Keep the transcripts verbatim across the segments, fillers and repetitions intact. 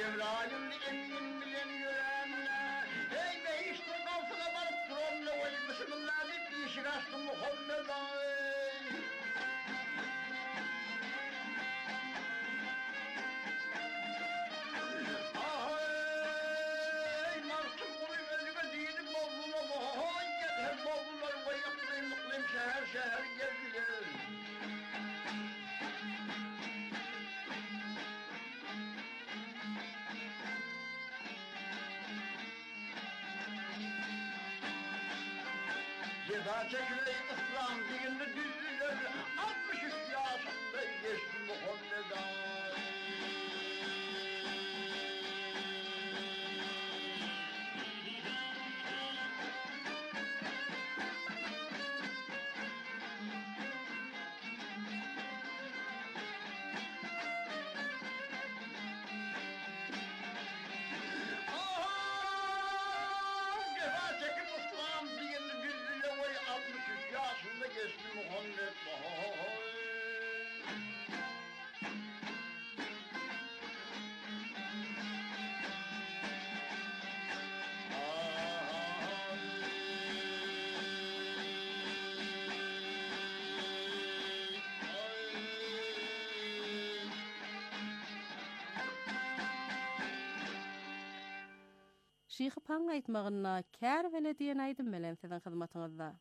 Cebrail'in emin bilen görenler. Ey be işte kalsana varıp duramla oy. Bismillah deyip işi kaçtı Muhammed ay. Ahey martım olayım elime değilim bavluna boğay. Getir bavlular vay yapmayayım mıklayım şehir şehir gezdiler. Ceza çekileyim İslam dininde düzdüler. Altmış üç yaşında geçti Muhammed ay. Yaşında geçti Muhammed Bahay. Şeyh Pan aytmagynda kär wele diýen aýdym bilen sizin hyzmatyňyzda.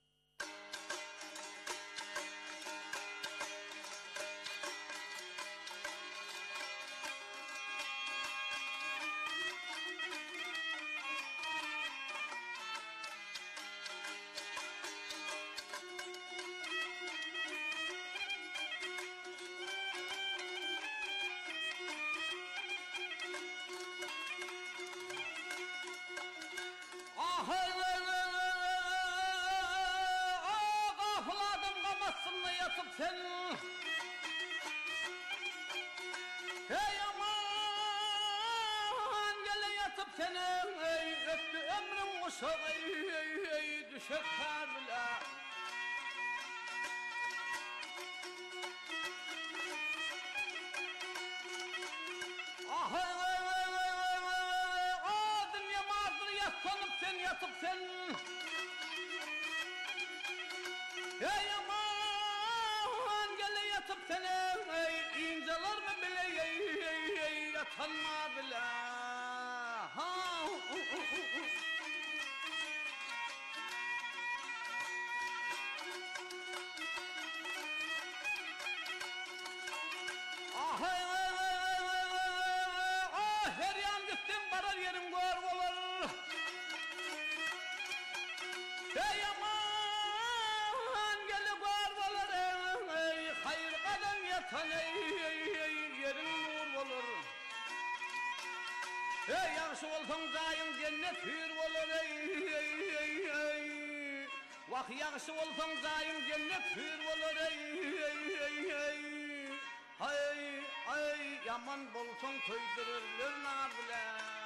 Ey yaxşı olsan zayın cennet hür olur ey ey ey ey. Vah yaxşı olsan zayın cennet hür olur ey ey ey ey. Ay ay yaman bolsan köydürürler nar bile.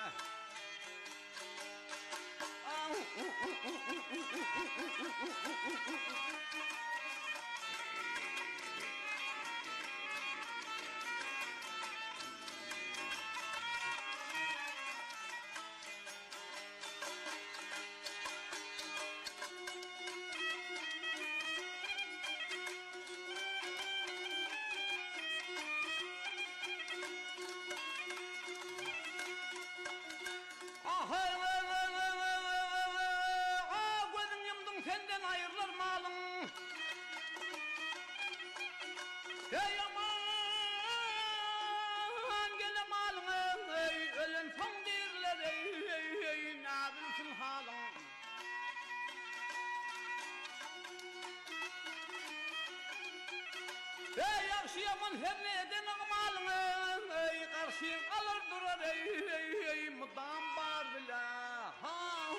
Yaman her neden malını ey karşı alır durar ey ey ey mudam bar bile ha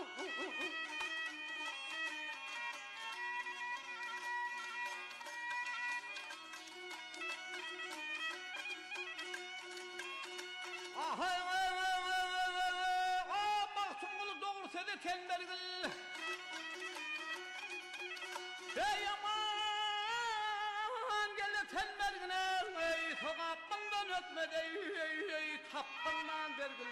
ah ah baktım bunu doğrusu da tembelgil ey yaman gele tembelgine ey sokakından ötmedi ey ey ey tap Fırman bergil.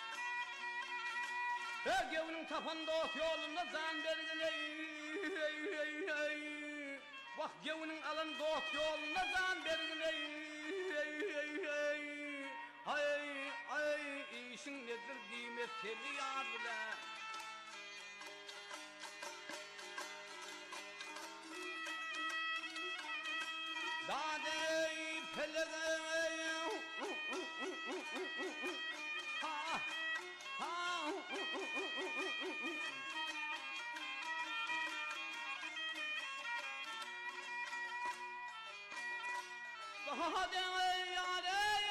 Ey gevinin tapan dost yolunda zan bergil ey ey ey ey. Vah gevinin alan dost yolunda zan bergil ey ey ey ey. Ay ay işin nedir diymet seni yar bile. Dadey pelegey ha ha Dadey yarey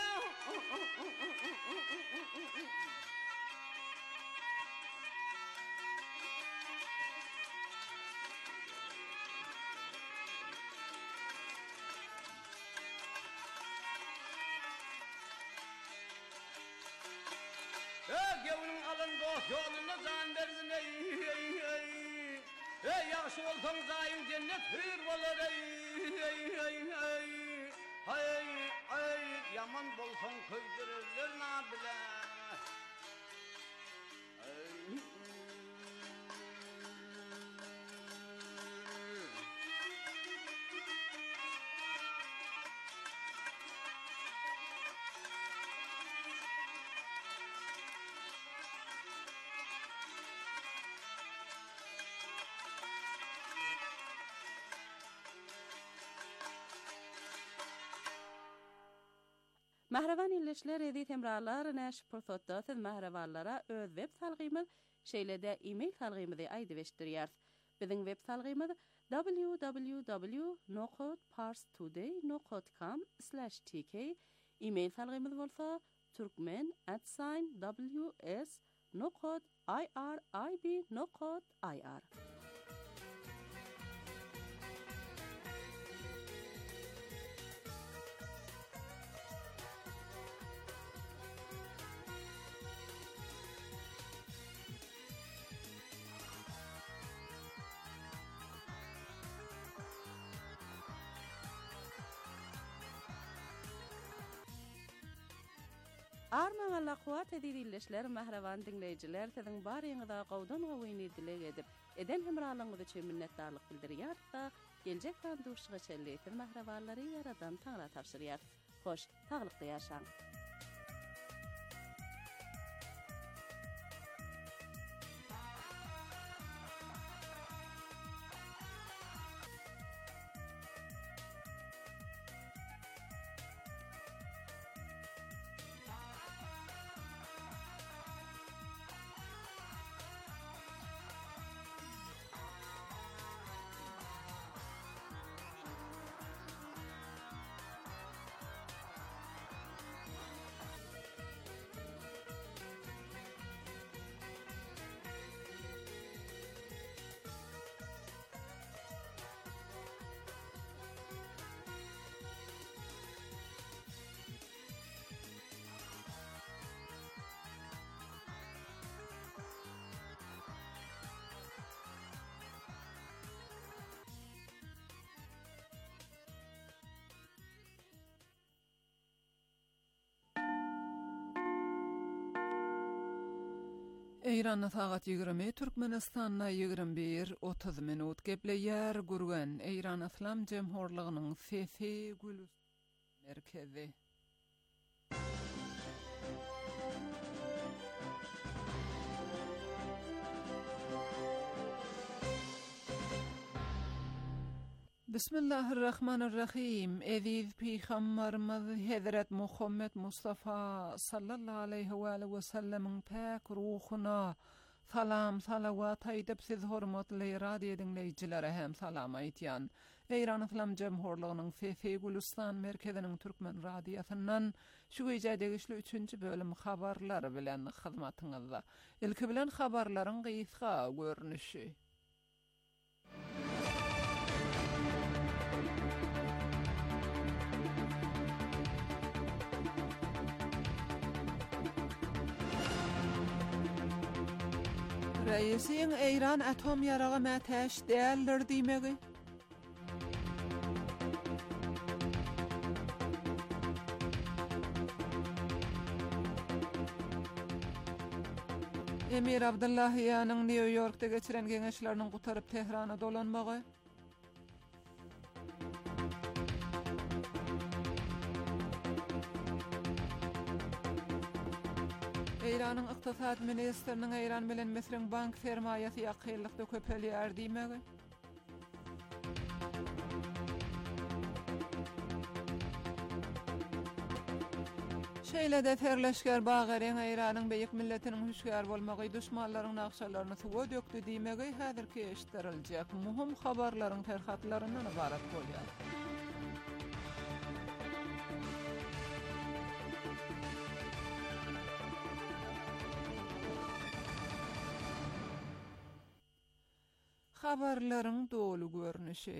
Gevinin alın dost yoluna zan bergin ey ey ey. Ey yaxşı olsan zayın cennet hür olur ey ey ey ey. Ay ay yaman bolsan köydürürler na bile. Mahravan ilişler edi temralar näş pursatda siz mahravanlara öz web salgymyz şeýlede e-mail salgymyzy aýdyp Bizim web salgymyz w w w nokta parstoday nokta com slash t k. E-mail salgymyz bolsa turkmen at w s nokta i r i b nokta i r. Arman Allah kuat edilişler mahravan dinleyiciler sizin barýyňyza gowdan gowyny dilek edip eden hemralygyňyz üçin minnetdarlyk bildirýär da geljek banduşyga çelleýär mahrawanlary yaradan taňra tapşyrýar. Hoş, taglykda ýaşaň. Eýranda sagat ýigirmi, Türkmenistanda ýigirmi bir otuz minut gepleýär gurgan Eýran Islam Jemhurlygynyň Sesi Gülüs merkezi. Bismillahirrahmanirrahim. Eziz Peygamberimiz Hazret Muhammed Mustafa sallallahu aleyhi ve sellem'in pak ruhuna salam salavat aýdyp siz hormatly radio dinleýijilere hem salam aýtýan. Eýran Islam Jemhurlygynyň Sesi Gülistan merkeziniň türkmen radiosyndan şu gecädegi işli üçünçi bölüm habarlar bilen hyzmatyňyzda. Ilki bilen habarlaryň gysga görnüşi. Reisiň Eýran atom ýaragy mätäş däldir diýmegi. Emir Abdullahiýanyň New Yorkda geçiren geňeşleriniň gutaryp Tehrana dolanmagy. Eýranyň ykdysat ministriniň Eýran bilen Misriň bank sermaýasy ýakynlykda köpelýär diýmegi. Şeýle-de terleşger Bagaren Eýranyň beýik milletiniň hüşgär bolmagy düşmanlaryň naqşalaryny suwa dökdi diýmegi häzirki eşitdirilýek muhim habarlaryň terhatlaryndan ibarat bolýar. Habarlaryň dolu görnüşi.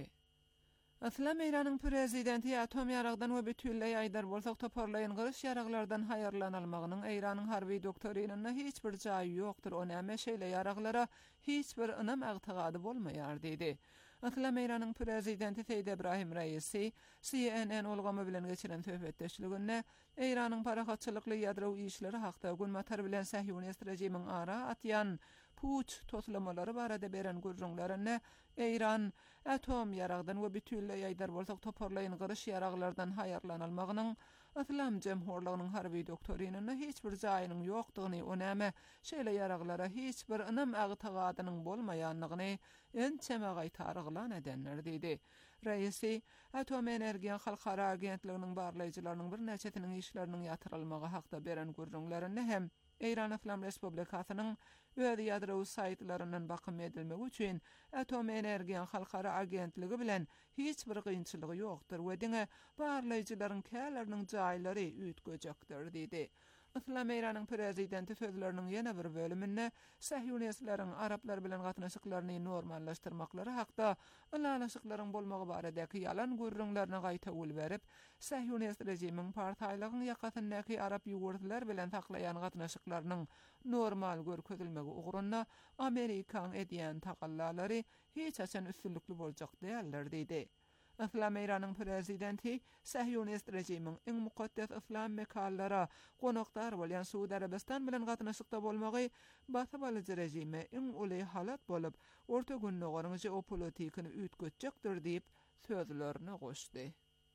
Aslam Eýranyň prezidenti atom ýaragdan we bütünleý aýdar bolsak toparlaýan gyryş ýaraglardan haýarlanalmagynyň Eýranyň harby doktorynyna hiç bir jaýy ýokdur. O näme şeýle ýaraglara hiç bir ynam agtygady bolmaýar diýdi. Aslam Eýranyň prezidenti Seýid Ebrahim Raisi C N N ulgamy bilen geçiren söhbetdeşliginde Eýranyň parahatçylykly ýadrowy işleri hakda gün matar bilen Sahyonist rejimiň ara atýan puç toslamalary barada beren gurrunlaryny Eýran atom ýaragdan we bütünleý aýdar bolsak toparlaýan gyryş ýaraglardan haýarlanalmagynyň Aslam Jemhurlygynyň harby doktorynyna hiç bir jaýynyň ýokdugyny, o näme şeýle ýaraglara hiç bir ynam agtygadynyň bolmaýanlygyny ençeme gaýtaryglan edenler diýdi. Raisi Atom Energiýa Halkara Agentliginiň barlaýjylarynyň bir näçetiniň işleriniň ýatyrylmagy hakda beren gurrunlaryny hem Eýran Islam Respublikasynyň öýde ýadrowy saýtlarynyň bakym edilmegi üçin Atom Energiýa Halkara Agentligi bilen hiç bir gynçylygy ýokdur we diňe barlaýjylaryň käleriniň jaýlary ütgejekdir diýdi. Islam Eýranyň prezidenti sözleriniň ýene bir bölüminde Sahyonistlaryň araplar bilen gatnaşyklaryny normallaşdyrmaklary hakda ılalaşyklaryň bolmagy baradaky ýalan gurrunlaryna gaýta ul berip, Sahyonist rejimiň partiýalygyň ýakasyndaky arap ýurtlar bilen taklaýan gatnaşyklarynyň normal görkezilmegi ugrunda Amerikaň edýän tagallalary hiç açan üstünlükli boljak diýerler diýdi. Islam Eýranyň prezidenti Sahyonist rejimiň iň mukaddes islam mekallara konakdar bolýan Suudi Arabistan bilen gatnaşykda bolmagy basabalyjy rejime iň uly halat bolup, orta günnogaryň jeopolitikasyny ütgejekdir diýip sözlerini goşdy.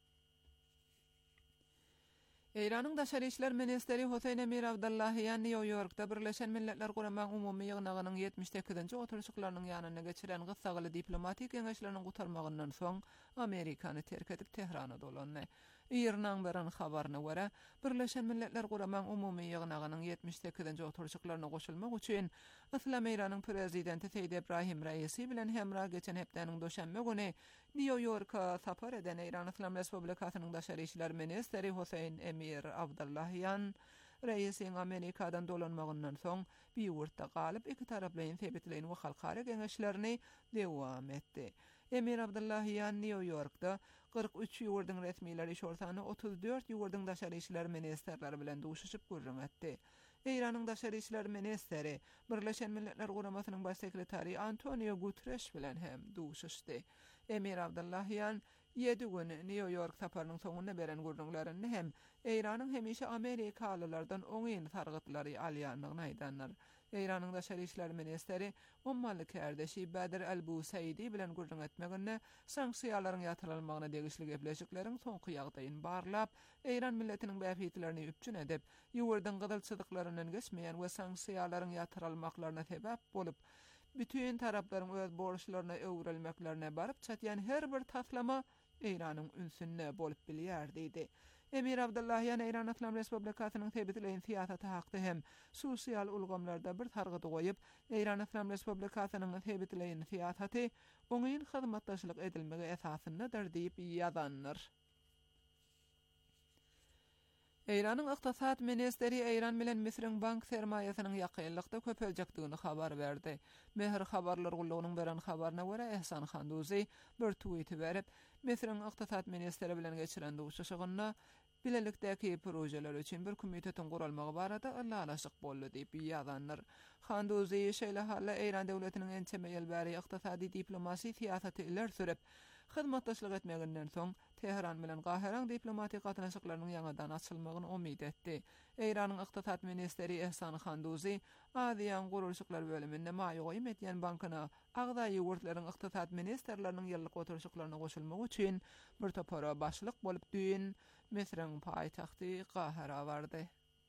Eýranyň daşary işler ministeri Hoseyn Emir Abdullahiýan New Yorkda Birleşen Milletler Guramaň umumy ýygnagynyň ýetmiş sekizinji oturuşyklarynyň ýanyna geçiren gysgaly diplomatik geňeşlerini gutarmagyndan soň Amerikany terk edip Tehrana dolandy. Irnaň beren habaryna görä, Birleşen Milletler Guramaň umumy ýygnagynyň ýetmiş sekizinji oturuşyklaryna goşulmak üçin Islam Eýranyň prezidenti Seýid Ebrahim Raisi bilen hemra geçen hepdeniň döşenme güni New Yorka sapar eden Eýran Islam Respublikasynyň daşary işler ministeri Hoseyn Emir Abdullahiýan Raisiň Amerikadan dolanmagyndan soň bir ýurtda galyp iki taraplyň sebitlerini we halkara geňeşlerini dewam etdi. Emir Abdullahiýan New Yorkda kırk üç ýurdyň resmileri şortany otuz dört ýurdyň daşary işler ministerleri bilen duşuşyp gurrun etdi. Eýranyň daşary işler ministeri Birleşen Milletler Guramasynyň baş sekretary Antonio Guterres bilen hem duşuşdy. Emir Abdullahiýan ýedi gün New York saparynyň soňuna beren gurrunlaryny hem Eýranyň hemişe Amerikalılardan oňyn targytlary alýanlygyny aýdanlar. Eýranyň daşary işler ministeri ummaly kardeşi Badr al-Busaidi bilen gurrun etmeginde sanksiýalaryň ýatyrylmagyna degişli gepleşikleriň soňky ýagdaýyny barlap, Eýran milletiniň bäpitlerini üpjün edip, ýurdyň gydylçylyklarynyň geçmeýän we sanksiýalaryň ýatyrylmaklaryna sebäp bolup, bütün taraplaryň öz borçlaryna öwrelmeklerine baryp çatýan her bir taslama Eýranyň ünsünne bolup bilýär diýdi. Emir Abdullahiýan Eýran Islam Respublikasynyň sebitleýän siýasaty hakda hem sosial ulgamlarda bir targydy goýup, Eýran Islam Respublikasynyň sebitleýän siýasaty oňyn hyzmatdaşlyk edilmegi esasyndadyr diýip ýazanlar. Eýranyň ykdysat ministeri Eýran bilen Misriň bank sermaýasynyň ýakynlykda köpeljekdigini habar berdi. Mehr habarlar gullugynyň beren habaryna görä Ehsan Handuzy bir tweet berip, Misriň ykdysat ministeri bilen geçiren duşuşygyna bilelikdäki projeler üçin bir komitetiň gurulmagy barada ılalaşyk boldy diýip ýazanlar. Handuzy şeýle halla Eýran döwletiniň ençeme ýylbäri ykdysady diplomasi siýasaty iler sürip, hyzmatdaşlyk etmeginden soň Tehran bilen Gaheran diplomatik gatnaşyklarynyň ýangadan açylmagyny umyt etdi. Eýranyň ykdysat ministri Ehsan Handuzi Aziýan gurulşyklar bölüminde Maýogy Medýan bankyna agda ýurtlaryň ykdysat ministrleriniň ýyllyk oturşyklaryna goşulmagy üçin bir topara başlyk bolup düýün Misriň paýtagty Gahera bardy.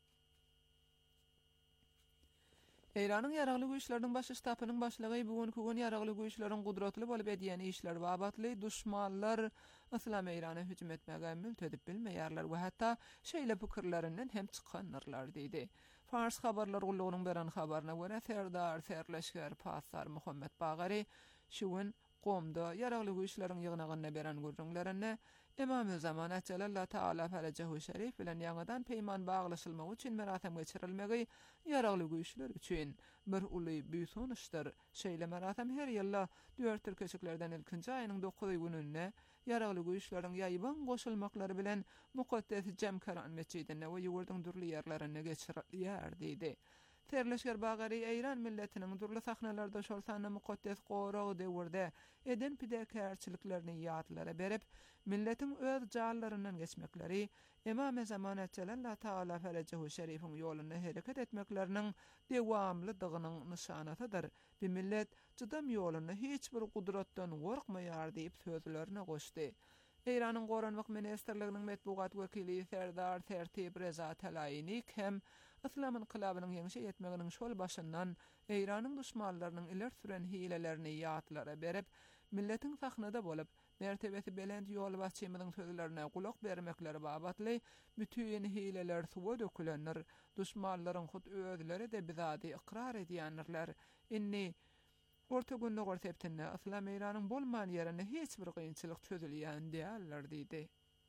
Eýranyň ýaragly güýçläriniň baş ştabynyň başlygy bugünkü gün ýaragly güýçläriniň gudratly bolup edýän işler babatly düşmanlar Islam Eýrana hüjüm etmäge mültedip bilmeýärler we hatda şeýle pikirlerinden hem çykanlarlar diýdi. Fars habarlar gullugynyň beran habaryna görä Serdar Serleşger Pasar Muhammed Bagary şu gün Qomda ýaragly güýçläriniň ýygnagyna beran gurrunlaryny Imam-ı Zaman Ecellallâhu Teala Ferecehu Şerif bilen ýangadan peýman baglaşylmagy üçin merasim geçirilmegi ýaragly güýçler üçin bir uly büýsonuşdyr. Şeýle merasim her ýylla dört türkeşiklerden ilkinji aýynyň dokuzy gününe ýaragly güýçleriň ýaýban goşulmaklary bilen Mukaddes Cemkaran mescidine we ýurduň durly ýerlerine geçirilýär diýdi. Serleşger Bagary Eýran milletiniň durly sahnalarda şol sanly mukaddes goragy döwürde eden pidäkärçiliklerini ýatlara berip, milletin öz jallarynyň geçmekleri, Imam-ı Zaman Ecellallâhu Teala Ferecehu Şerifiň ýolunda hereket etmekleriniň dewamlydygynyň nişanatydyr. Bir millet jydam ýolunda hiç bir gudratdan gorkmaýar diýip sözlerine goşdy. Eýranyň Goranlyk ministrliginiň medbugat wekili Serdar Tertip Reza Talayini hem Islam inqilabynyň ýeňişe ýetmeginiň şol başyndan Eýranyň düşmanlarynyň iler süren hilelerini ýatlara berip, milletin sahnada bolup, mertebesi belend ýol başçymyzyň sözlerine gulak bermekleri babatly bütün hileler suwa dökülenler, düşmanlaryň hut özleri de bizadi ikrar edýänler. Inni orta günde gorseptinne Islam Eýranyň bolman ýerine hiç bir gynçylyk çözülýän diýerler diýdi.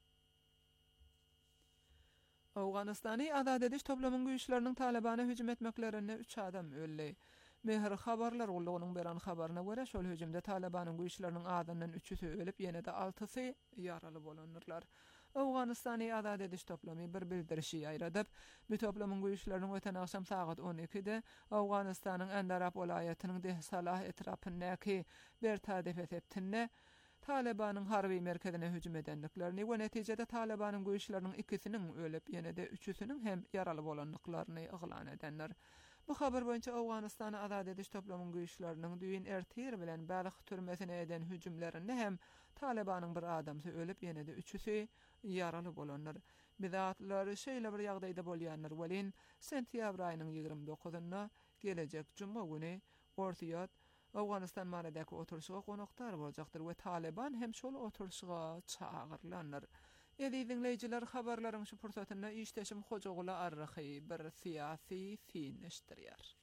Awganystany azad ediş toplamyň güýçleriniň Talibana hüjüm etmeklerine üç adam öldü. Mehr habarlar gullugynyň beran habaryna görä şol hüjümde Talibanyň güýçleriniň adanyň üçüsi ölüp ýene-de altysy ýaraly bolanyrlar. Awganystany azad ediş toplamy bir bildirişi ýaýradyp, bu toplamyň güýçleriniň öten akşam saat on ikide Awganystanyň Andarab welaýatynyň Dehsalah etrapyndaky bir tadif etiptinne Talibanyň harby merkezine hüjüm edenliklerini we netijede Talibanyň güýçleriniň ikisiniň ölüp ýene-de üçüsiniň hem ýaraly bolanlyklaryny yglan edenler. Bu habar boýunça Awganystany azad ediş toplamyň güýçleriniň düýün ertir bilen balyk türmesine eden hüjümlerini hem Talibanyň bir adamsy ölüp ýene-de üçüsi ýaraly bolanlar. Bidatlar şeýle bir ýagdaýda bolýanlar welin sentýabr aýynyň ýygrimi dokuzyna gelecek juma güni Ortiyat Awganystan maradaky oturşyga konaktar boljakdyr we Taliban hem şol oturşyga çağırlanlar. Edi dinleyijiler habarlaryň şu pursatyna işdeşim Hojagula arrahy bir siýasy fin iştirýär.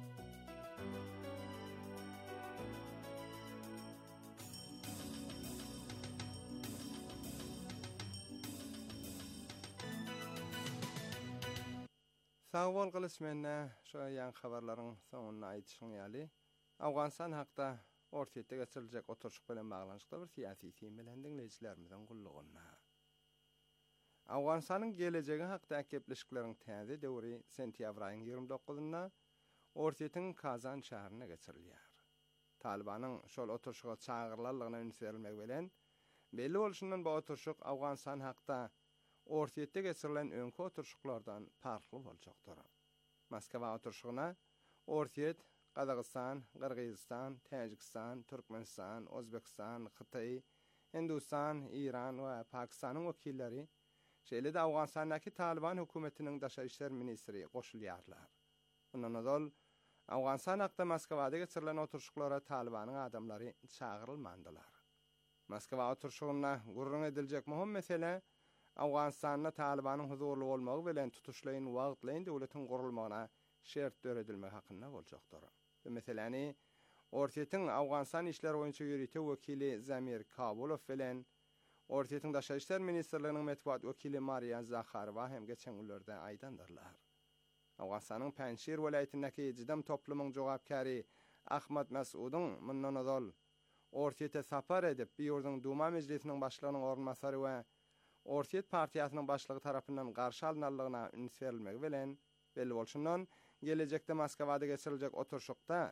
Sağ bol gylysmenne şu ýan habarlaryň soňuna aýdyşyň ýaly. Awganystan hakda ortaýetde geçiriljek oturşyk bilen baglanyşykda bir siýasy fin bilen dinleyijilerimiziň gullugyna. Awganystanyň gelejegi hakda gepleşikleriň täze döwri sentýabr aýynyň ýygrimi dokuzyna Ortaýetyň Kazan şäherine geçirilýär. Talibanyň şol oturşyga çağırlarlygyna üns berilmek bilen belli bolşundan bu oturşyk Awganystan hakda Ortaýetde geçirilen öňkü oturşyklardan farkly boljakdyr. Moskwa oturşygyna Ortaýet, Qazaqstan, Qırgızstan, Täjikistan, Türkmenistan, Özbekistan, Xitay, Hindistan, İran we Pakistanyň wekilleri şeýle de Awganystandaky Taliban hökümetiniň daşa işler ministri goşulýarlar. Bundan öňe Awganystan hakda Moskwada geçirilen oturşyklara Talibanyň adamlary çağırylmandylar. Moskwa oturşygyna gurrun ediljek möhüm mesele Awganystanda Talibanyň huzurly bolmagy bilen tutuşlaýyn wagtlaýyn döwletiň gurulmagyna şert döredilmek hakynda boljakdyr. Bu meseleni Ortaýetyň Awganystan işler boýunça ýürüýte wekili Zamir Kabulov bilen Ortaýetyň daşa işler ministrliginiň medpuat wekili Mariya Zakharova hem geçen günlerde aýdandyrlar. Awganystanyň Panjshir welaýatyndaky jydam toplumyň jogapkary Ahmad Masudyň mundan ozal Ortaýete sapar edip, bu ýurduň Duma mejlisiniň başlygynyň ornmasary we Ortaýet partiýasynyň başlygy tarapyndan garşy alynanlygyna üns berilmegi bilen belli bolşundan gelecekde Moskwada geçiriljek oturşykda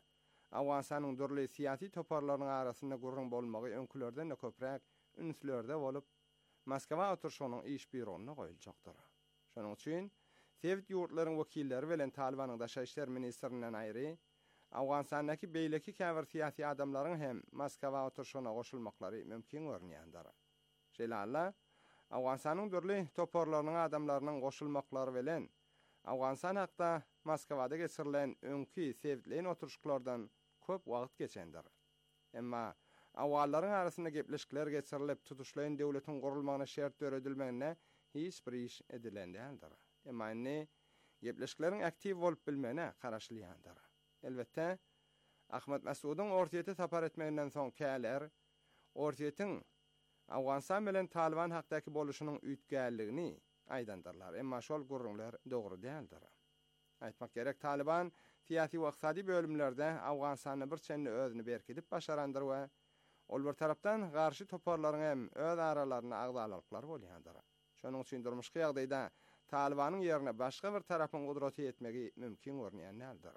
Awganstanyň dürli siyasi toparlarynyň arasynda gurrun bolmagy öňkülerden köprek ünsülerde bolup Moskwa oturşugynyň iş bürosyna goýuljakdyr. Şonuň üçin Sewit ýurtlaryň wekilleri bilen Talibanyň daşa işler ministrinden aýry Awganstandaky beýleki käbir siyasi adamlaryň hem Moskwa oturşugyna goşulmaklary mümkin görnýändir. Şeýle Awganstanyň dürli toparlarynyň adamlarynyň goşulmaklary bilen Awganstan hakda Moskawada geçirilen öňki Sewitlerin oturşuklardan köp wagt geçendir. Emma awgallaryň arasynda gepleşikler geçirilip tutuşlayan döwletiň gurulmagyna şert öredilmegine hiç bir iş edilen däldir. Emma indi gepleşikleriň aktiv bolup bilmegine garaşlýandyr. Elbetde Ahmet Masudyň ortaýety tapar etmeginden soň käler ortaýetyň Awganstan bilen Taliban hakdaky boluşynyň üýtgänligini aýdandyrlar. Emma şol gurrunlar dogry däldir. Aýtmak gerek, Taliban siyasi we ykdysady bölümlerde Awganstany bir çenli özüni berkidip başarandyr we ol bir tarapdan garşy toparlaryň hem öz aralaryna agdalyklar bolýandyr. Şonuň üçin durmuşky ýagdaýda Talibanyň ýerine başga bir tarapyň gudraty etmegi mümkin görnýändir.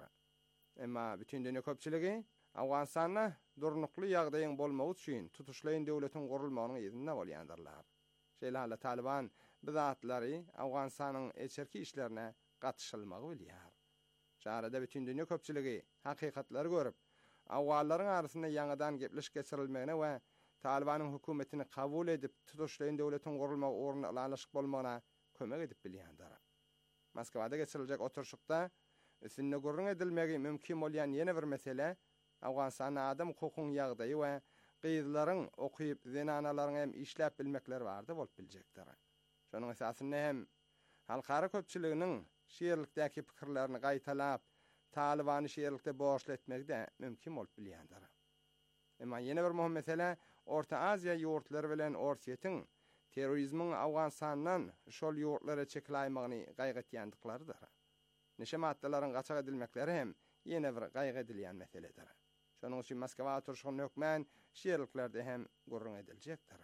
Emma bütün dünýä köpçiligi Awganstanda durnukly ýagdaýyň bolmagy üçin tutuşlayan döwletiň gurulmagynyň ýerinde bolýandyrlar. Şeýle Taliban bizatlary Awganstanyň eçerki işlerine gatşylmagy bilýär. Şaharda bütün dünýä köpçiligi hakykatlary görüp, awgallaryň arasynda ýangydan gepleşik geçirilmegine we Talibanyň hökümetini kabul edip tutuşlayan döwletiň gurulmagy ornuny alanyşyk bolmagyna kömek edip bilýändir. Moskwada geçiriljek oturşukda üstünde gurrun edilmegi mümkin bolýan ýene bir mesele Awganstanyň adam hukukynyň ýagdaýy we gyýdylaryň okuýup zenanalaryň hem işläp bilmekleri bardy bolup biljekdir. Şonuň esasynda hem halkara köpçiliginiň şeýerlikdäki pikirlerini gaýtalap Talibany şeýerlikde boşly etmekde mümkin bolup bilýändir. Emma ýene bir möhüm mesele Orta Aziýa ýurtlary bilen ortaýetyň terrorizmiň Awganstandan şol ýurtlara çekiläýmegini gaýgatýandyklarydyr. Neşe maddalaryň gaçak edilmekleri hem ýene bir gaýga edilýän meseledir. Şonuň üçin Moskwa oturşugyny hökmen şeýerliklerde hem gurrun ediljekdir.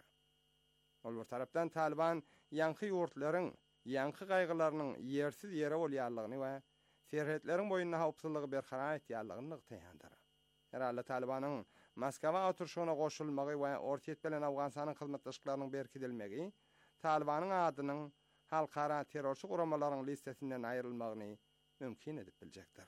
Ol bir tarapdan Taliban ýanky ýurtlaryň ýanky gaýgylarynyň ýersiz ýere bolýanlygyny we serhetleriň boýundan hawpsuzlygy berqarar etýänligini nyktaýandyr. Herhalde Talibanyň Moskwa oturşugyna goşulmagy we ortaýet bilen Awganstanyň hyzmatdaşlyklarynyň berkidilmegi Talibanyň adynyň halkara terrorçy guramalaryň listesinden aýrylmagyny mümkin edip biljekdir.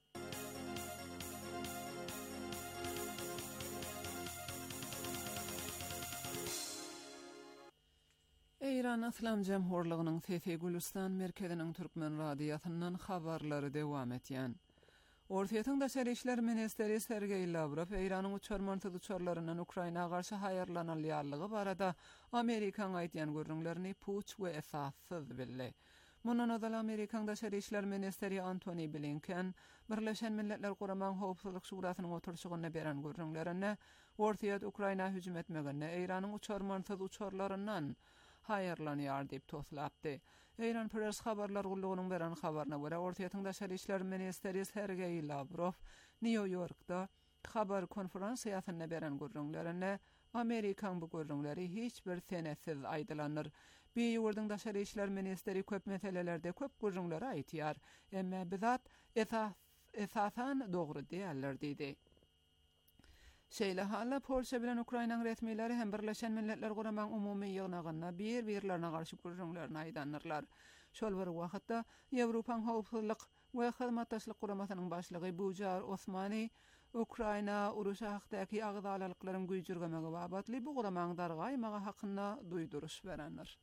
Eýran Islam Jamhurlygynyň Fethi Gülistan merkeziniň türkmen radiýasyndan habarlary dewam etýän. Ortaýetyň daşary işler ministeri Sergey Lavrov Eýranyň uçarmansyz uçarlarynyň Ukraina garşy haýarlanalýarlygy barada Amerikaň aýtýan görnüşlerini puç we esassyz bildi. Mundan öňe Amerikaň daşary işler ministeri Antony Blinken Birleşen Milletler Guramaň Howpsuzlyk Şurasynyň oturşugyna beren görnüşlerini ortaýet Ukraina hüjüm etmegine Eýranyň uçarmansyz uçarlaryndan haýarlanýar diýip toslapdy. Eýran Press habarlar gullugynyň beren habaryna görä ortaýetyň daşary işler ministeri Sergey Lavrov New Yorkda habar konferensiýasyna beren görnüşlerini Amerikaň bu görnüşleri hiç bir senetsiz aýdylanýar. Bir ýurdyň daşary işler ministeri köp meselelerde köp görnüşleri aýtýar, emma bizat esas esasan dogry diýerler diýdi. Şeýle hala Polşa bilen Ukrainaň resmileri hem Birleşen Milletler Guramaň umumy ýygnagyna bir-birlerine garşy görnüşlerini aýdanyrlar. Şol bir wagtda Ýewropaň howpsuzlyk we hyzmatdaşlyk guramasynyň başlygy Bujar Osmany Ukraina uruşy hakdaky agdalalyklaryň güýjürgemegi babatly bu guramaň dargaýmagy hakynda duýduruş berenler.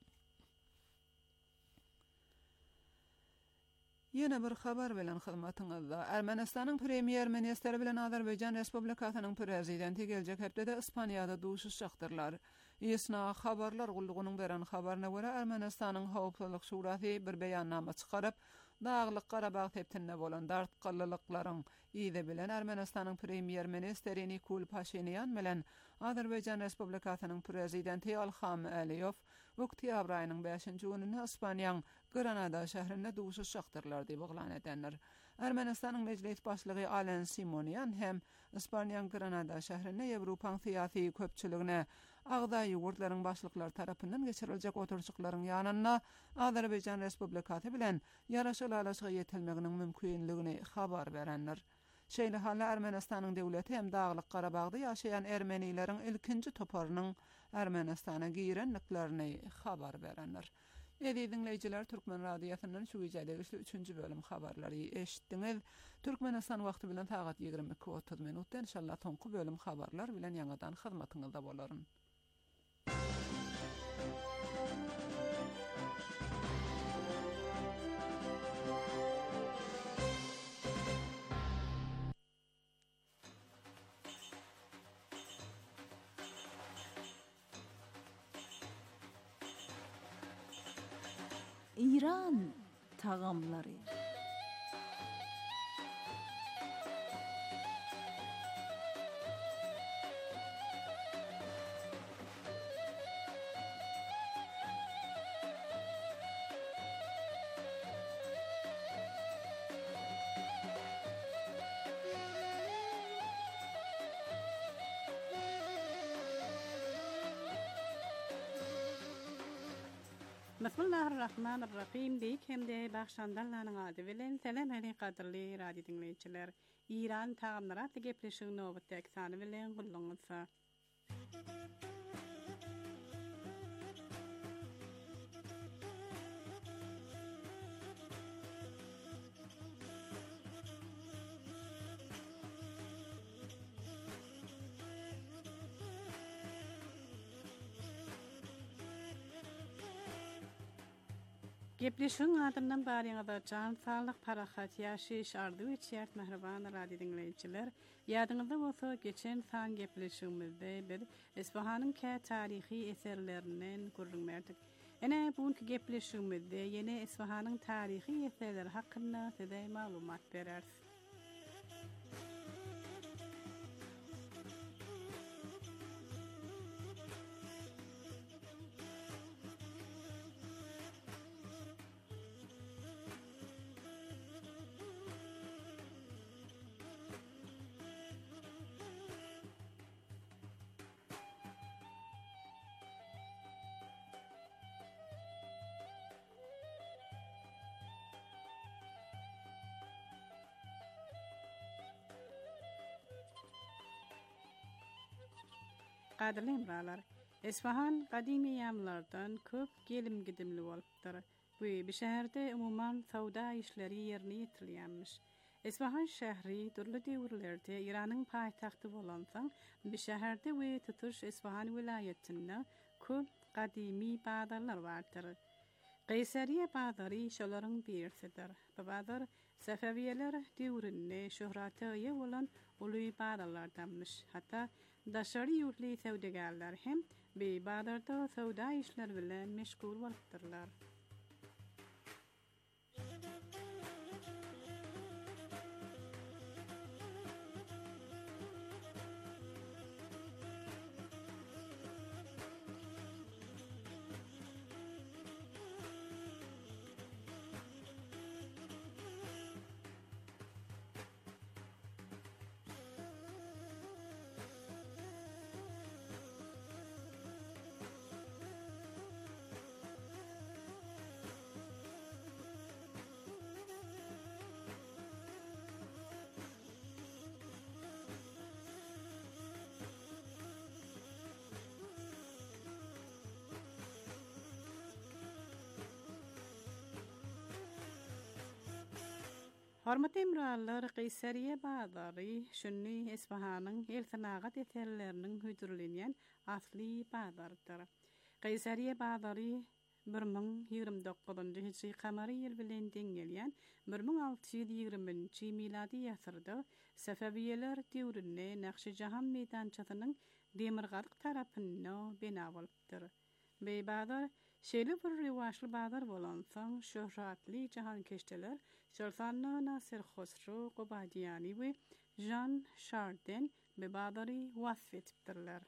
Yine bir habar bilen hyzmatyňyzda Ermenistanyň premier ministeri bilen Azerbaýjan Respublikasynyň prezidenti geljek hepdede Ispaniýada duşuşjakdyrlar. Isna habarlar gullugynyň beren habaryna görä Ermenistanyň Howpsuzlyk Şurasy bir beýannama çykaryp Dağlyk Qarabağ teptinne bolan dartqallyklaryň ýygy bilen Ermenistanyň premier ministeri Nikol Pashinyan bilen Azerbaýjan Respublikasynyň prezidenti Ilham Aliýew oktyabr aýynyň beşinji gününde Ispaniýanyň Granada şäherinde duşuşjakdyrlar diýip oglan edenler. Ermenistanyň meclis başlygy Alain Simonian hem Ispaniýanyň Granada şäherinde Ýewropaň syýasy köpçüligine agdaý ýurtlaryň başlyklary tarapyndan geçiriljek oturşuklaryň ýanyna Azerbaýjan Respublikasy bilen ýaraşyk alaşyga ýetilmeginiň mümkinligini habar berenler. Şeýle hally Ermenistanyň döwleti hem Daglyk Garabagda ýaşaýan ermenileriň ilkinji toparynyň Ermenistana girenliklerini habar berenler. Edi dinleyijiler, Türkmen radiosynyň şu ýerde üçli üçünji bölüm habarlary eşitdiňiz. Türkmenistan wagty bilen saat ýygrimi iki otuz minutda inşallah soňky bölüm habarlar bilen ýangadan hyzmatyňyzda bolaryn. İran tagamlary. Bismillahirrahmanirrahim. Deyik hem de başlandanlaryň ady bilen selam aly gadyrly radio dinleýijiler. İran tagamlary atly gepleşiň nowatdaky sany bilen gulluňyzsa. Gepleşiň adyndan barýaňyza jan sağlyk, parahat, ýaşaýyş ardy üçýärt mehriban radio dinleýijiler. Ýadyňyzda bolsa geçen san gepleşigimizde bir Esfahanyň kä taryhy eserlerinden gurulmaýardyk. Ene buňky gepleşigimizde ýene Esfahanyň taryhy eserleri hakynda size maglumat bereriz. Qadirli imralar, Esfahan qadimi ýamlardan köp gelim gidimli bolupdyr. Bu bir şäherde umuman sowda işleri ýerine ýetilýänmiş. Esfahan şähri durly döwürlerde Iranyň paýtagty bolansaň, bir şäherde we tutuş Esfahan vilayetinde köp qadimi bazarlar bardyr. Qaysariýa bazary şolaryň birisidir. Bu bazar Safaviyler döwründe şöhrata ýa bolan uly bazarlardanmış. Hatta daşary ýurtly sowdagarlar hem bu bazarda sowda işleri bilen meşgul bolupdyrlar. Hormatly emralar, Qaysariýa bazary şunny Esfahanyň eltinagat eserleriniň hüýdürilýän asly bazardyr. Qaysariýa bazary bir ming ýygrimi dokuzunjy hijri kamary ýyl bilen deňelýän bir ming alty ýüz ýigriminji miladi ýasyrda Safawiýeler döwründe Nakşijahan meýdançasynyň demirgalyk tarapynda bina bolupdyr. Bu bazar şeýle bir rewaşly bazar bolansaň şöhratly jahankeşdeler Sultan Nasir Khosrow Qobadiýany we Jean Chardin bu bazary wasf etipdirler.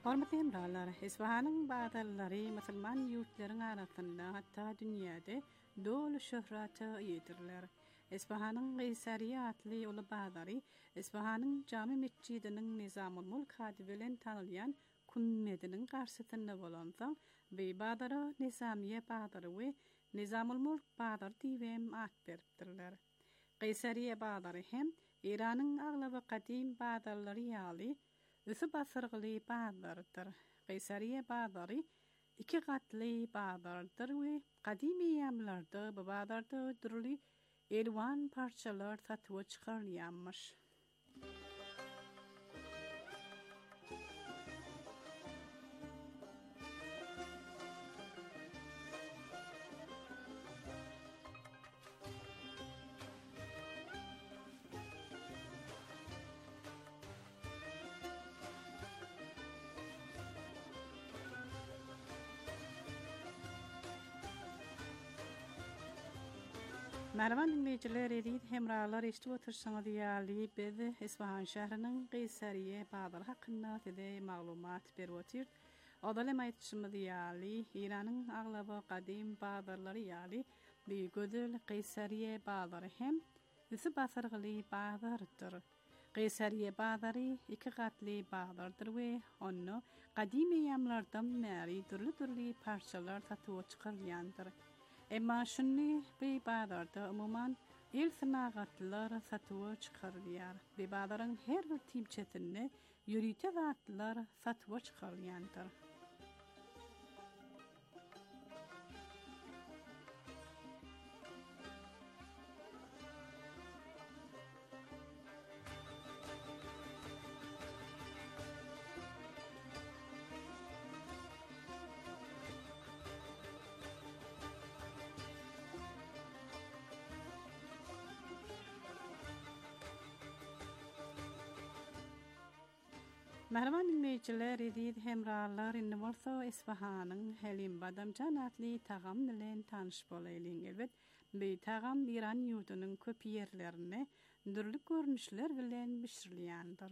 Hormatly hemralar, İsfahan'ın bağdarları Müslüman yurtların arasında hatta dünyada dolu şöhrata yedirler. İsfahan'ın Qaysariye adlı ulu bağdarı, İsfahan'ın cami mescidinin Nizamul Mulk adı bilen tanılyan Kummedinin karşısında bolansa, ve bağdarı Nizamiye bağdarı ve Nizamul Mulk bağdarı divem ad beripdirler. Qaysariye bağdarı hem İran'ın ağlabı kadim bağdarları yali, Üsü basırgılı bağdardır. Qaysariye bağdarı iki katlı bağdardır ve kadim eyyamlarda bu bağdarda türlü elvan parçalar satıva çıkarılmış. Merhaban dinleyiciler, edid hemralar eşitip otursanız diyali biz İsfahan şehrinin Qaysariye bağdarı hakkında size maglumat berip Odalem aytışımız diyali İran'ın ağlabı kadim bağdarları yali bir gözül Qaysariye bağdarı hem üsü basırgılı bağdarıdır. Qaysariye bağdarı iki katlı bağdardır ve onu kadim eyyamlardan beri türlü türlü parçalar satıva çıkarılyandır. Emma şunni bir bağdarda umuman el sınağatlılar satıva çıkarılıyor. Bir bağdarın her bir timçetini yürüte zatlılar satıva çıkarılyandır. Merhaban dinleyiciler, edid hemralar inni bolsa İsfahan'ın Halim Badamjan adlı tağam bilen tanış bolaylıň. Elbet, bu tağam İran yurdunun köp yerlerine dürlük görnüşler bilen bişirilýändir.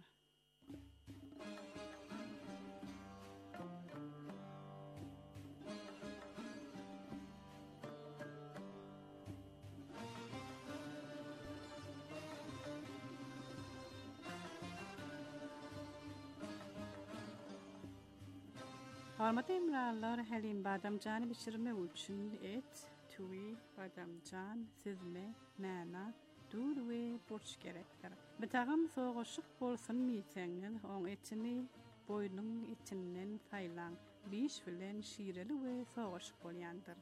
Hormatly hemralar, Halim Badamjany bişirme üçin et, tüwi, badamjan, süzme, nana, dud we burç gerekler. Bu tağam soğuşyk bolsun miýseňiz, oň etini boýnuň etinden saýlan, biş bilen şireli we soğuşyk bolýandyr.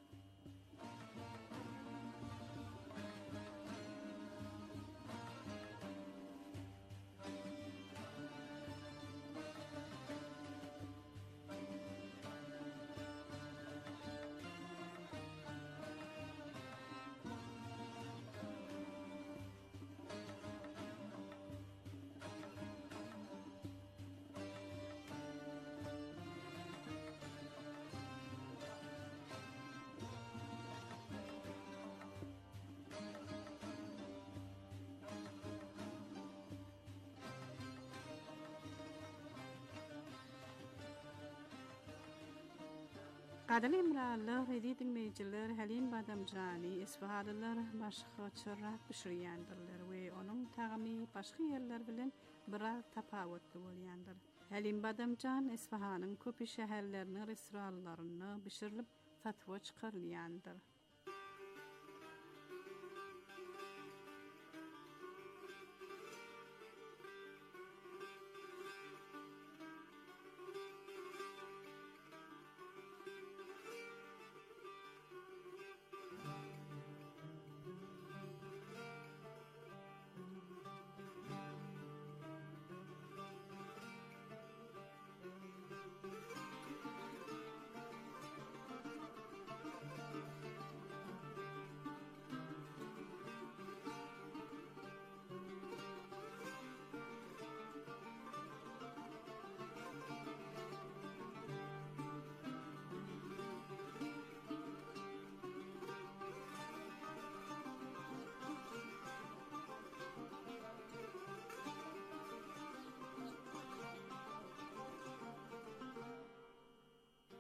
Gadali imralar, edid dinleyiciler, Halim Badamjany İsfahanlılar başga çörrak pişirýändirler we onun tağamy başga yerler bilen biraz tapawutly bolýandyr. Halim Badamjan İsfahanyň köp şäherleriniň restoranlaryna pişirilip satýa çykarylýandyr.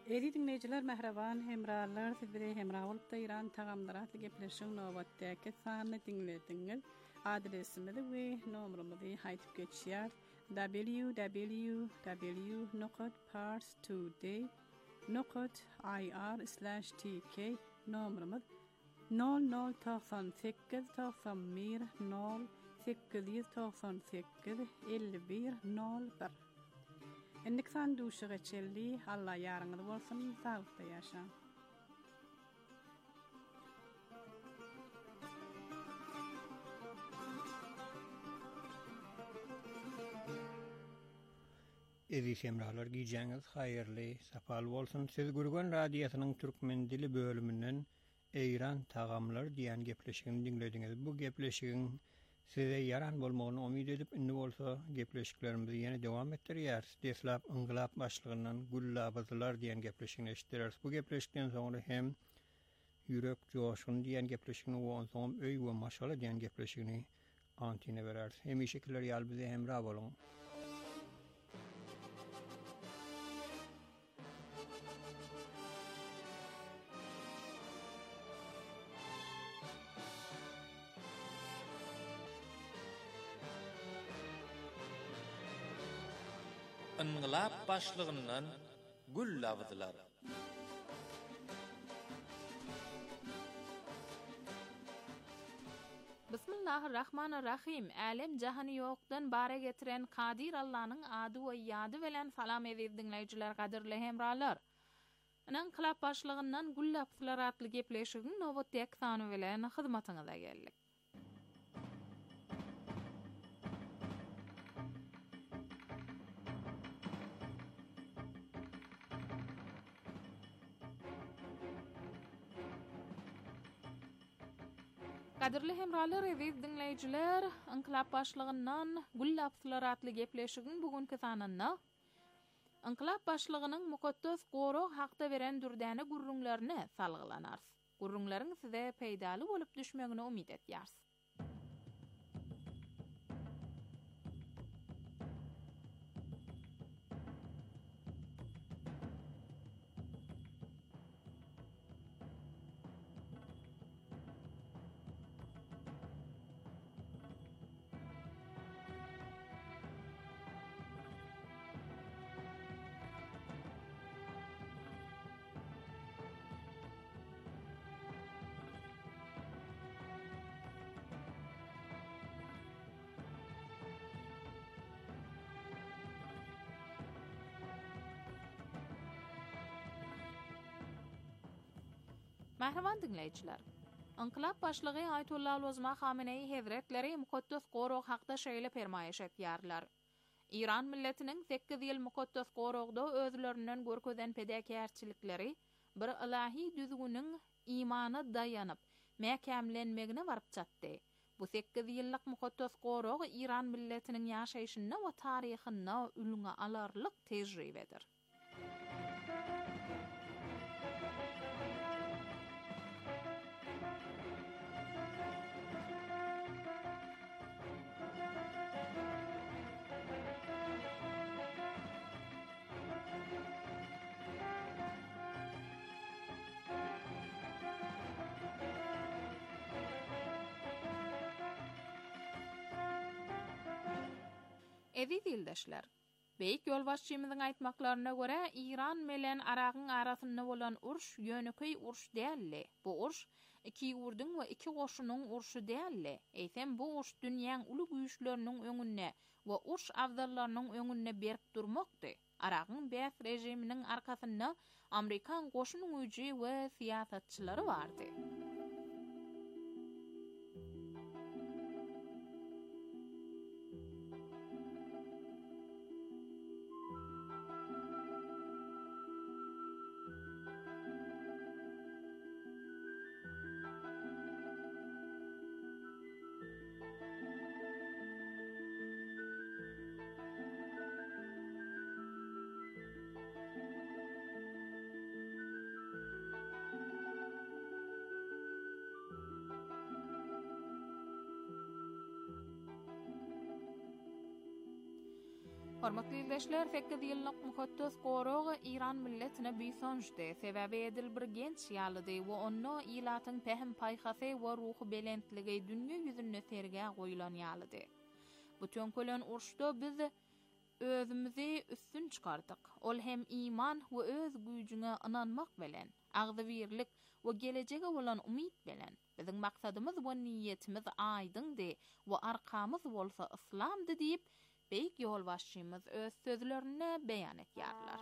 Eri dinleyiciler mehreban hemrarlar sizlere hemra olup da İran tagamlaratlı gepleşiň nowatdaky sanyny dinlediniz. Adresimizi we nomerimizi haytyp geçýär. w w w nokta pars today nokta i r slash t k nomerimiz nol nol doksan sekiz doksan bir nol sekiz doksan sekiz elli bir nol bir. Endik sanduşa geçelli, Allah yarınız bolsun, sağlıkta yaşa. Ezi semralar giyeceğiniz hayırlı, sapal bolsun. Siz Gürgen Radyosu'nun Türkmen dili bölümünden Eyran tagamlar diýen gepleşigini dinlediniz. Bu gepleşigin size yaran bolmagyny umyt edip, indi bolsa gepleşiklerimizi ýene dowam etdirýär. Deslap ıngılap başlygyndan gullabazylar diýen gepleşigini eşitdirýär. Bu gepleşikden soňra hem ýürek joşun diýen gepleşigini we soňra öý we maşala diýen gepleşigini antine berer. Hem şekiller ýaly bize hemra bolun. Ingılap başlygyndan gullabydylar. Bismillahirrahmanirrahim. Alem jahany ýokdan bara getiren Kadir Allah'nyň ady we ýady bilen salam edip dinleýijiler, gadirli hemralar. Anan klap başlygyndan gullabydylar atly gepleşigin nowatdaky sany bilen hyzmatyňyza geldik. Kadirli hemralar, eziz dinleyijiler, Inkılap başlygyndan gullabydylar atly gepleşigin bugünkü sanyna Inkılap başlygynyň mukaddes gorog hakda beren dürdäne gurrunlaryny salgylanar. Gurrunlaryň size peýdaly bolup düşmegine umyt etýärs. Mahraman dinleyijiler, Inkılap başlygy Ayatullah Ozma Hamenei Hazretleri mukaddes gorog hakda şeýle fermaýyş etýärler. İran milletiniň sekiz ýyl mukaddes gorogda özlerinden görkezen pedäkärçilikleri bir ilahi düzgüniň imana daýanyp mäkämlenmegine baryp çatdy. Bu sekiz ýyllyk mukaddes gorog İran milletiniň ýaşaýyşyna we taryhyna ülüňe alarlyk tejribedir. Eziz ildeşler, beýik ýolbaşçymyzyň aýtmaklaryna görä, İran melen Aragyň arasynda bolan urş ýöneköý urş däldi. Bu urş iki ýurdyň we iki goşunyň urşy däldi. Eýsem bu urş dünýäň uly güýçleriniň öňünde we urş awdallarynyň öňünde berip durmakdy. Aragyň bäs rejiminiň arkasynda Amerikan goşun güýji we siýasatçylary bardy. Hormatly izleşler, sekiz ýyllyk mukaddes gorogy İran milletine büýsonjdy. Sebäbi edil bir genç ýalydy we onu ilatyň pehem paýhasy we ruhy belentligi dünýe ýüzüne sergä goýulan ýalydy. Bu tönkelen urşda biz özümizi üstün çykardyk. Ol hem iman we öz güýjüne inanmak bilen, agzybirlik we gelejege bolan umyt bilen. Biziň maksadymyz we niýetimiz aýdyndy we arkamyz bolsa islamdy diýip beýik ýolbaşçymyz öz sözlerini beýan etýärler.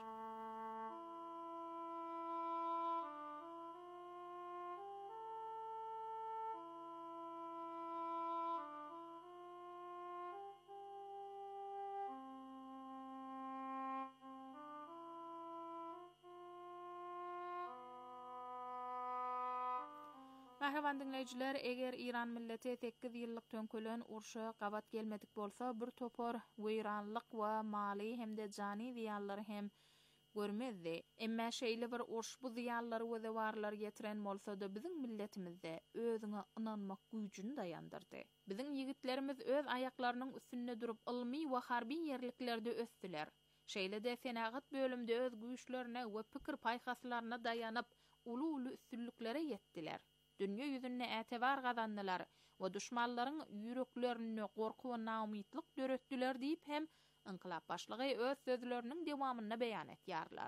Merhaban dinleyijiler, eger İran milleti sekiz ýyllyk tönkelen urşa gabat gelmedik bolsa, bir topar weýranlyk we mali hemde jany ziýanlary hem görmezdi. Emma şeýle bir urş bu ziýanlary we zewarlar getiren bolsa-da biziň milletimizde özüne inanmak güýjüni daýandyrdy. Biziň ýigitlerimiz öz aýaklarynyň üstünde durup ilmi we harby ýerliklerde ösdiler. Şeýle-de senagat bölümde öz güýçlerine we pikir paýhaslaryna daýanyp uly-uly üstünliklere ýetdiler. Dünýe ýüzünde ätebar gazandylar we düşmanlaryň ýüreklerini gorku we naumytlyk döretdiler diýip hem inqilab başlygy öz sözleriniň dewamyny beýan etýärler.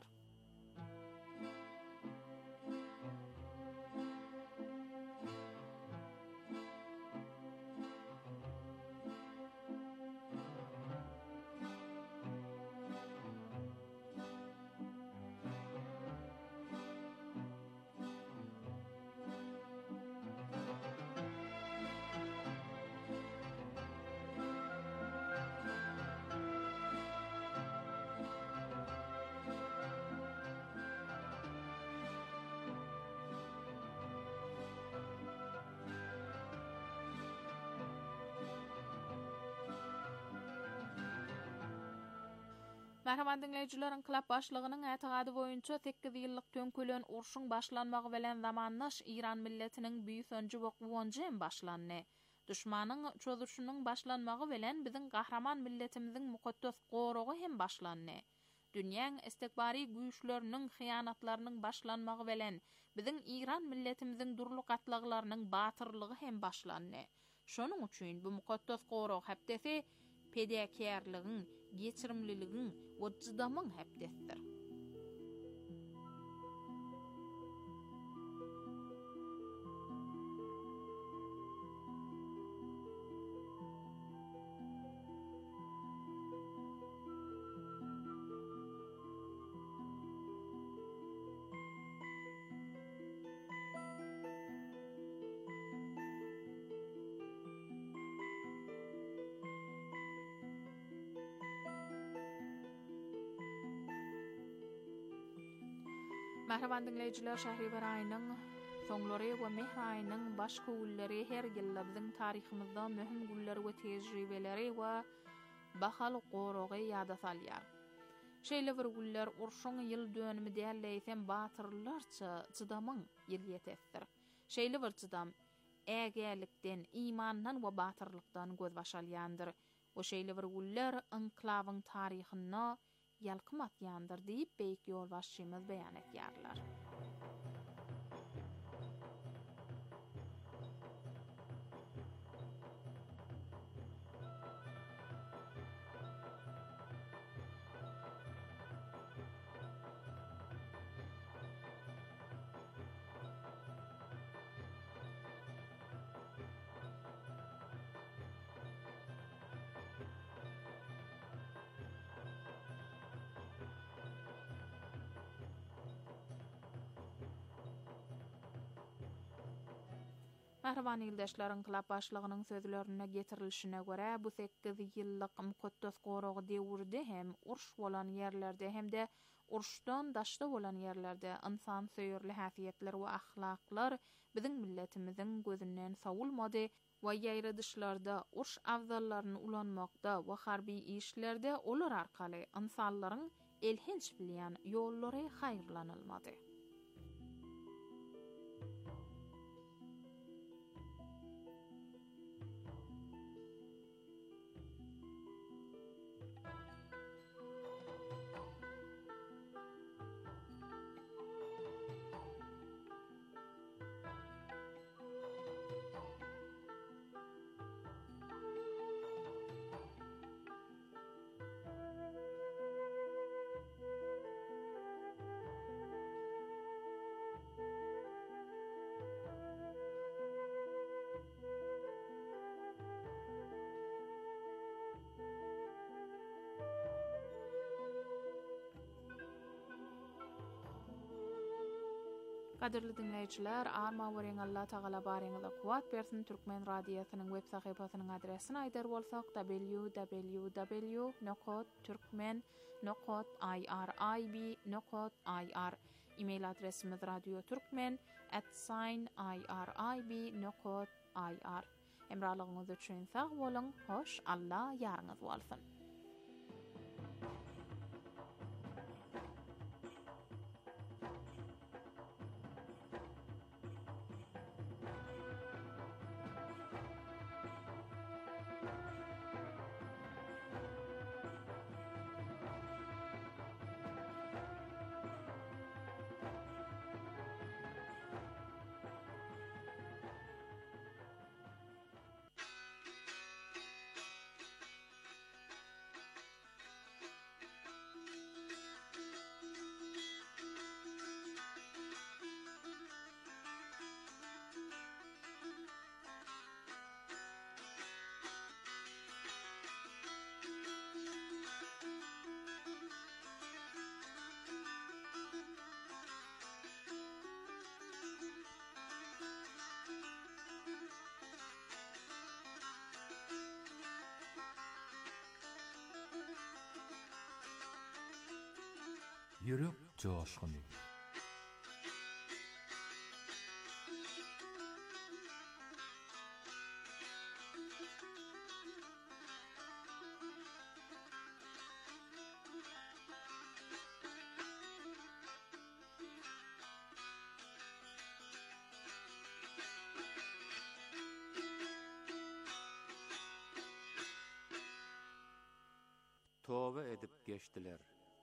Merhaban dinleyijiler, inqilab başlygynyň ätigady boýunça sekiz ýyllyk tönkelen urşuň başlanmagy bilen zamanlaş İran milletiniň büýüsönji we guwonjy başlandy. Düşmanyň çözüşiniň başlanmagy bilen biziň gahraman milletimiziň mukaddes gorogy hem başlandy. Dünýäň istikbari güýçleriniň hyýanatlarynyň başlanmagy bilen biziň İran milletimiziň durluk atlaglarynyň batyrlygy hem başlandy. Şonuň üçin bu mukaddes gorog hepdesi pedäkärligiň, geçirimliligiň we çydamyň hepdesdir. Merhaban dinleyijiler, Şahribar aýynyň soňlary we mehr aýynyň başga günleri her ýyl biziň taryhymyzda möhüm günler we tejribeleri we bahaly gorogy ýada salýar. Şeýle bir günler urşuň ýyl dönümi däleýsem batyrlarça çydamyň ýylyetesdir. Şeýle bir çydam ägälikden, imandan we batyrlykdan göz başalýandyr. O şeýle bir günler inqilabyň taryhyna ýalkymatýandyr diýip beýik ýolbaşçymyz beýan etýärler. Merhaban ýyldaşlar, inqilab başlygynyň sözlerine getirilişine görä bu sekiz ýyllyk mukaddes gorogy döwürde hem urş bolan ýerlerde hemde urşdan daşda bolan ýerlerde insan söýürli häsiýetler we ahlaklar biziň milletimiziň gözünden sawulmady we ýaýradyşlarda urş awzallaryny ulanmakda we harby işlerde olar arkaly insanlaryň elhinç bilýän ýollary haýrlanylmady. Qadirli dinleyijiler, arma wering Allah Taala baryňyza kuwat bersin. Türkmen radiosynyň web sahypasynyň adresini aýdar bolsak w w w nokta turkmen nokta irib nokta ir. E-mail adresimiz radioturkmen at irib nokta ir. Emralygyňyz üçin sag boluň, hoş, Allah ýarňyz bolsun. Yürek coşkunu. Tövbe edip geçtiler.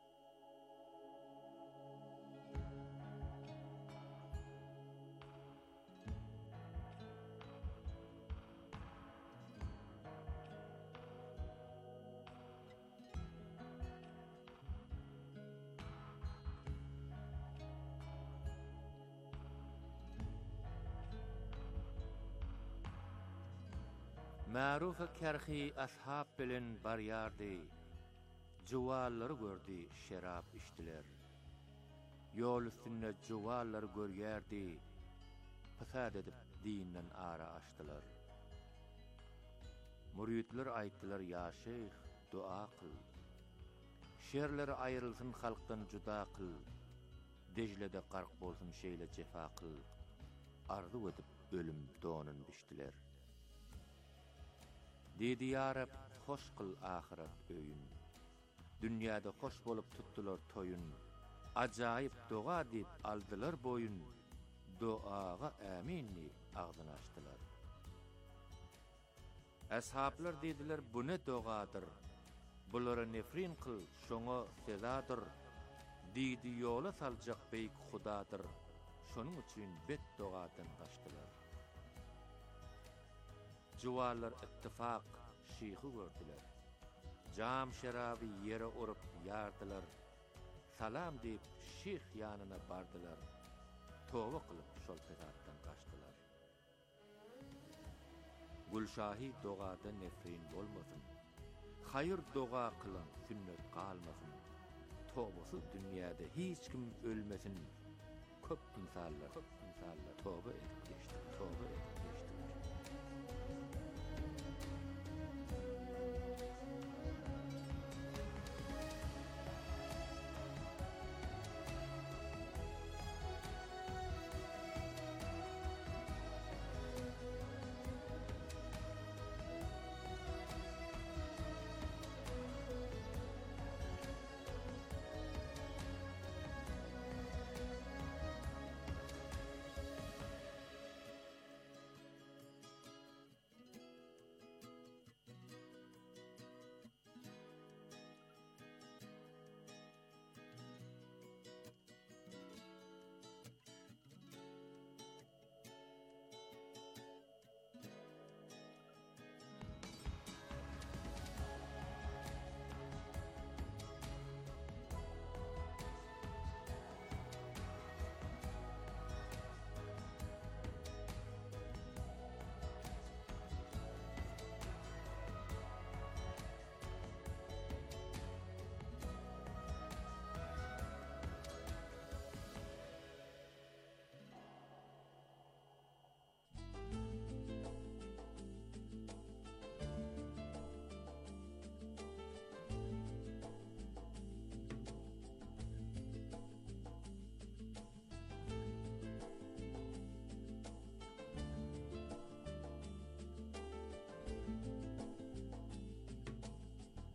Ma'rufa kerhi ashab bilen baryardy. Jowallary gördü, şerap içdiler. Yol üstünde jowallary görýärdi. Fasad edip dinden ara açdylar. Muridler aýtdylar: "Ya şeyh, dua kıl. Şerleri aýrylsyn halkdan juda kıl. Dejlede gark bolsun şeýle jefa kıl." Arzu edip ölüm donun biçdiler. Dedi ya Rab, hoş kıl ahiret öýün. Dünyada hoş bolup tutdular toyun. Ajaýyp doga dip aldylar boyun. Doaga äminni agdyny açdylar. Ashablar dediler, bu ne dogadyr? Bulara nefrin kıl, şoňa sezadyr. Didi ýola saljak beýik Hudadyr. Şonuň üçin bet dogadan gaçdylar. Jowallar ittifaq şeýhi gördüler. Jam şeraby ýere urup ýardylar. Salam diýip şeýh ýanyna bardylar. Towa kılıp şol peratdan gaçdylar. Gulşahi dogada nefrin bolmasyn. Hayır doga kılan sünnet kalmasın. Tobası dünyada hiç kim ölmesin. Köp insanlar, köp insanlar toba edip geçti, toba edip geçti.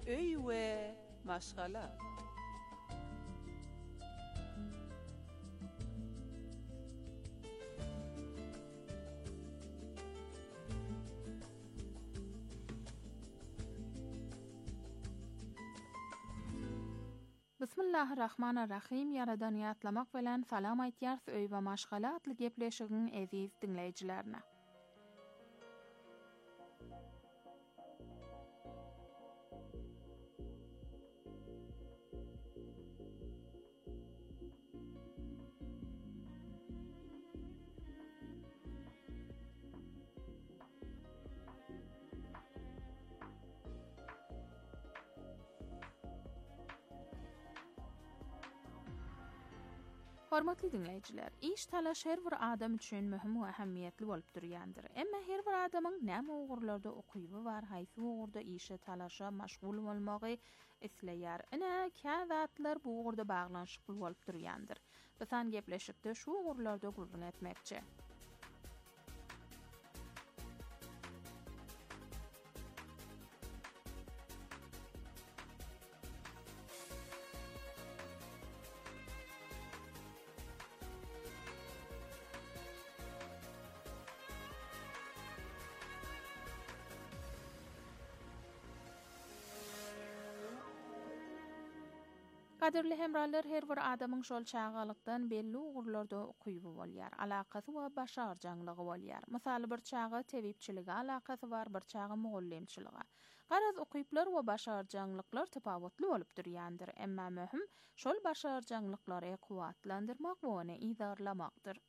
öy we maşgala. Bismillahirrahmanirrahim. Yaradan ýatlamak bilen salam aýtýar öý we maşgala atly gepleşigiň eziz dinleýijilerine. Hormatly dinleýijiler, iş talaş her bir adam üçin möhüm we ähemmiýetli bolup durýandyr. Emma her bir adamyň näme ugurlarda okuýby bar, haýsy ugurda işe talaşa maşgul bolmagy isleýär. Ine käzatlar bu ugurda baglanyşykly bolup durýandyr. Bisan gepleşikde şu ugurlarda gurrun etmekçi. Kadirli hemralar, her bir adamyň şol çağalykdan belli ugurlarda okuýby bolýar, alakasy we başarjanglygy bolýar. Mysaly bir çağa tebipçiligi alakasy bar, bir çağa mugullimçiligi. Garaz okuýplar we başarjanglyklar tapawutly bolup durýandyr, emma möhüm şol başarjanlyklary kuwatlandyrmak we ony idarlamakdyr.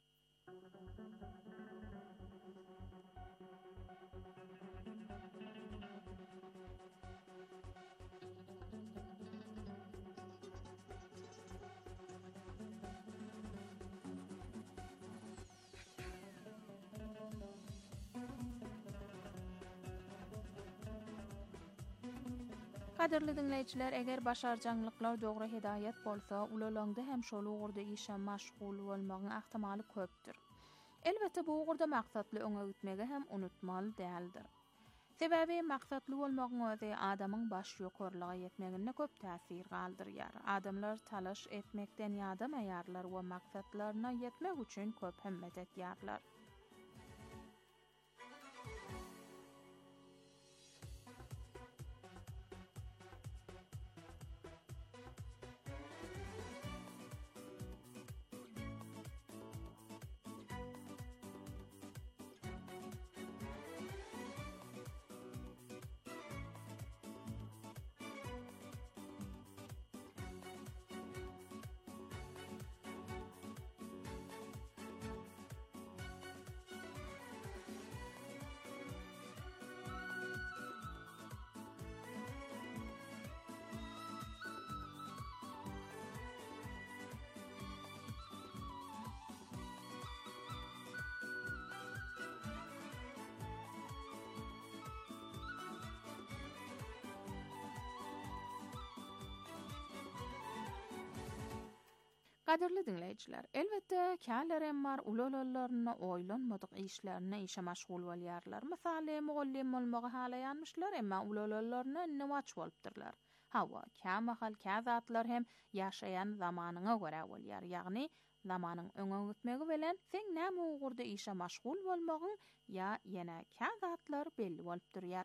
Kadirli dinleýijiler, eger başarjanlyklar dogry hidaýat bolsa, ulalaňda hem şol ugurda işe maşgul bolmagyň ähtimaly köpdür. Elbetde bu ugurda maksatly öňe gitmegi hem unutmaly däldir. Sebäbi maksatly bolmagyň özi adamyň baş ýokarlyga ýetmegine köp täsir galdyrýar. Adamlar talaş etmekden ýadam aýarlar we maksatlaryna ýetmek üçin köp himmet etýärler. Kadirli dinleýijiler, elbetde kälerem bar ulalaryna oýlanmadyk işlerine işe maşgul bolýarlar. Mysaly, mugullim bolmagy halaýanmyşlar, emma ulalaryna näwaç bolupdyrlar. Hawa, kämahal käzatlar hem ýaşaýan zamanyna görä bolýar. Ýagny zamanyň öňe gitmegi bilen sen näme ugurda işe maşgul bolmagyň ýa ýene käzatlar belli bolup durýar.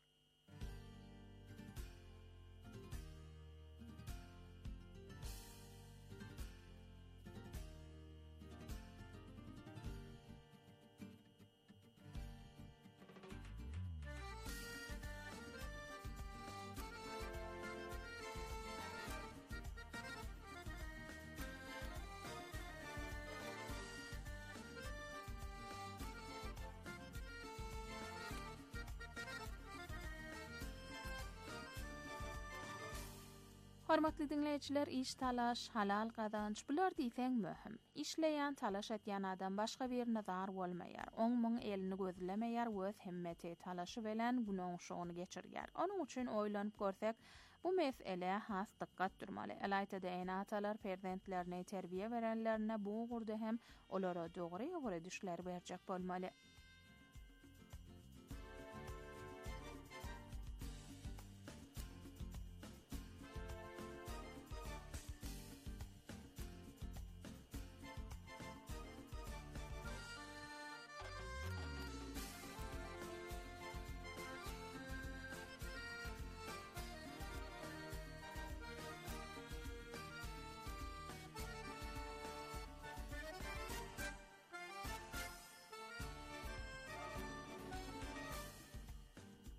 Hormatly dinleýijiler, iş talaş, halal gazanç bular diýseň möhüm. İşleýän, talaş etýän adam başga bir nazar bolmaýar. Oň muň elini gözlemeýär, öz himmeti talaşy bilen gunoňşygyny geçirýär. Onuň üçin oýlanyp görsek, bu mesele has dikkat durmaly. Alayta da atalar perzentlerine terbiýe berenlerine bu gurda hem olara dogry ýoly düşler berjek bolmaly.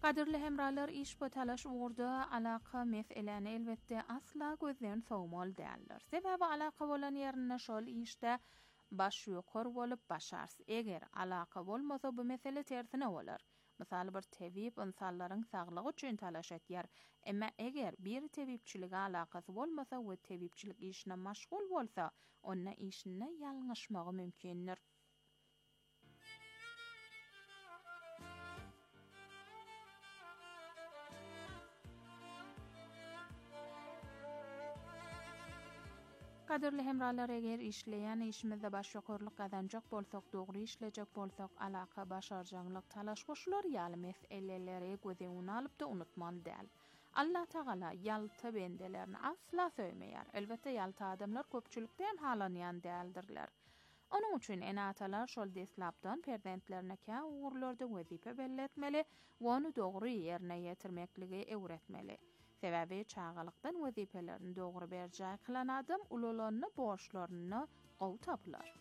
Qadirli hemralar iş bu talaş uğurda alaka meseleni elbette asla gözden soğumal değerler. Sebebi alaka bolan yerine şol işte baş yuqor bolup başars. Eger alaka bolmasa bu mesele tersine olar. Misal bir tebip insanların sağlığı üçün talaş etyer. Emma eger bir tebipçilige alakası bolmasa we tebipçilik işine maşgul bolsa, onna işine yalňyşmagy mümkindir. Qadirli hemralar, eger işleyen işimizde baş yokorluk kazanjak bolsak, dogry işlejek bolsak, alaka başarjanlyk talaş goşular ýaly meseleleri göze alyp da unutmaly däl. Allah Taala ýalta bendelerini asla söýmeýär. Elbette ýalta adamlar köpçülikden halanýan däldirler. Onun üçin enatalar şol deslapdan perdentlerine ka uğurlarda wezipe belletmeli we onu dogry ýerine ýetirmekligi öwretmeli. Sebebi çağalıktan wezipelerini dogry berjä kılan adam ululanyny borçlaryny gowy taplar.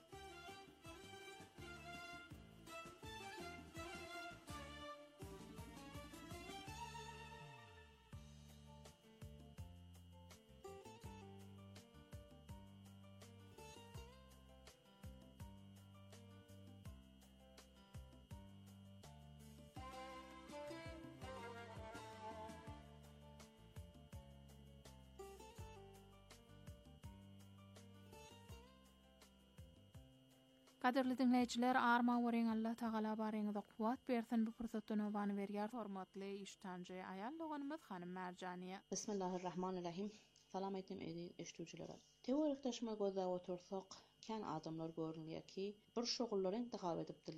Qadirli dinleyijiler, arma wering Allah Taala baryňyza kuwat bersin. Bu fursatdan obany berýär hormatly iştanjy aýallygymyz Hanym Merjaniýa. Bismillahirrahmanirrahim. Salam etdim edi eşitujilere. Teorik taşma gözä otursak, kan adamlar görünýär ki, bir şogullary intikab edipdir.